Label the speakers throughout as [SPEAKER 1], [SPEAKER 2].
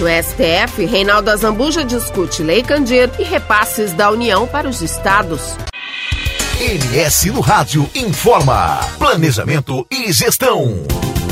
[SPEAKER 1] No STF, Reinaldo Azambuja discute Lei Candir e repasses da União para os estados.
[SPEAKER 2] MS no Rádio informa. Planejamento e gestão.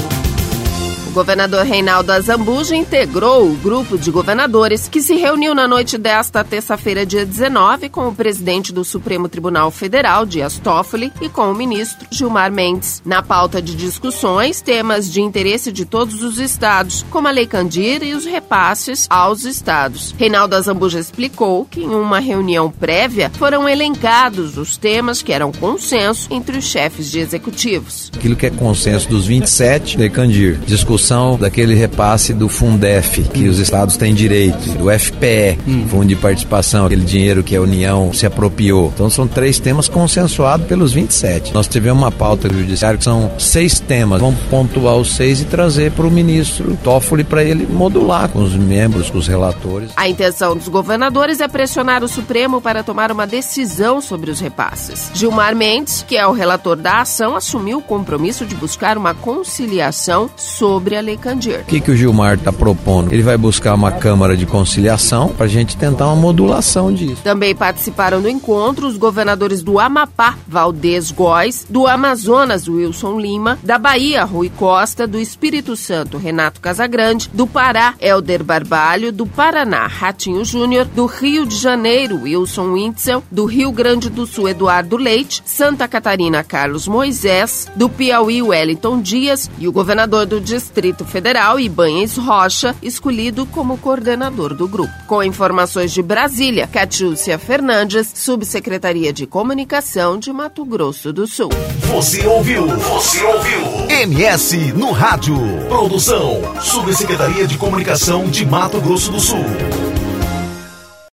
[SPEAKER 1] O governador Reinaldo Azambuja integrou o grupo de governadores que se reuniu na noite desta terça-feira, dia 19, com o presidente do Supremo Tribunal Federal, Dias Toffoli, e com o ministro Gilmar Mendes. Na pauta de discussões, temas de interesse de todos os estados, como a Lei Candir e os repasses aos estados. Reinaldo Azambuja explicou que em uma reunião prévia foram elencados os temas que eram consenso entre os chefes de executivos.
[SPEAKER 3] Aquilo que é consenso dos 27, Lei Candir, discussão daquele repasse do Fundef, que os estados têm direito, do FPE, Fundo de Participação, aquele dinheiro que a União se apropriou. Então são 3 temas consensuados pelos 27. Nós tivemos uma pauta do Judiciário que são 6 temas. Vamos pontuar os 6 e trazer para o ministro Toffoli para ele modular com os membros, com os relatores.
[SPEAKER 1] A intenção dos governadores é pressionar o Supremo para tomar uma decisão sobre os repasses. Gilmar Mendes, que é o relator da ação, assumiu o compromisso de buscar uma conciliação sobre a Lei Candir.
[SPEAKER 3] O que o Gilmar está propondo? Ele vai buscar uma Câmara de Conciliação para a gente tentar uma modulação disso.
[SPEAKER 1] Também participaram do encontro os governadores do Amapá, Valdez Góes, do Amazonas, Wilson Lima, da Bahia, Rui Costa, do Espírito Santo, Renato Casagrande, do Pará, Helder Barbalho, do Paraná, Ratinho Júnior, do Rio de Janeiro, Wilson Witzel, do Rio Grande do Sul, Eduardo Leite, Santa Catarina, Carlos Moisés, do Piauí, Wellington Dias e o governador do Distrito Federal, Ibanez Rocha, escolhido como coordenador do grupo. Com informações de Brasília, Catiúcia Fernandes, Subsecretaria de Comunicação de Mato Grosso do Sul.
[SPEAKER 2] Você ouviu MS no Rádio. Produção, Subsecretaria de Comunicação de Mato Grosso do Sul.